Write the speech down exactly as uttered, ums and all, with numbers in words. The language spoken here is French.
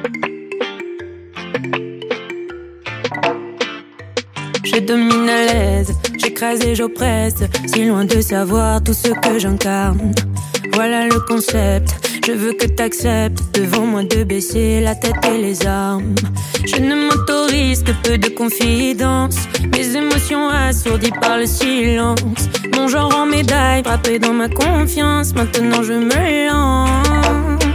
Je domine à l'aise, j'écrase et j'oppresse, si loin de savoir tout ce que j'incarne. Voilà le concept, je veux que t'acceptes devant moi de baisser la tête et les armes. Je ne m'autorise que peu de confidence, mes émotions assourdies par le silence. Mon genre en médaille, frappé dans ma confiance, maintenant je me lance.